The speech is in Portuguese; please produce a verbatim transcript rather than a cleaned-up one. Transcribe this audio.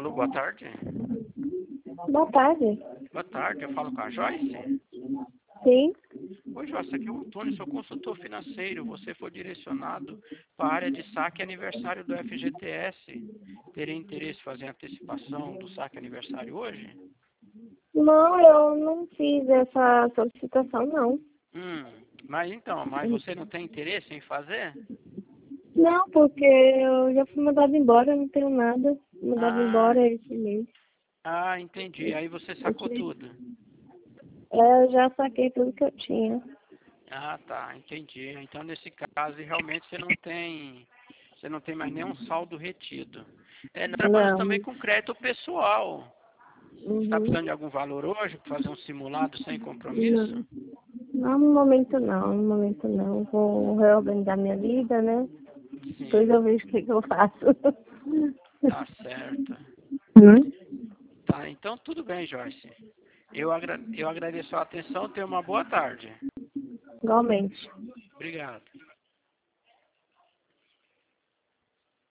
Alô, boa tarde. Boa tarde. Boa tarde, eu falo com a Joyce. Sim. Oi, Joyce, aqui é o Antônio, sou consultor financeiro. Você foi direcionado para a área de saque aniversário do F G T S. Teria interesse em fazer antecipação do saque aniversário hoje? Não, eu não fiz essa solicitação, não. Hum, mas então, mas você não tem interesse em fazer? Não, porque eu já fui mandada embora, eu não tenho nada. Mandada Ah, embora esse mês. ah, entendi. Aí você sacou tudo. É, eu já saquei tudo que eu tinha. Ah, tá, entendi. Então, nesse caso, realmente você não tem, você não tem mais nenhum saldo retido. É, nós trabalhamos também Não. com crédito pessoal. Você está Uhum. precisando de algum valor hoje para fazer um simulado sem compromisso? Não. Não, no momento não, no momento não. Vou reorganizar minha vida, né? Depois Sim, eu vejo o que, que eu faço. tá certo. Hum? Tá, então tudo bem, Joyce. Eu, agra eu agradeço a atenção, tenha uma boa tarde. Igualmente. Obrigado.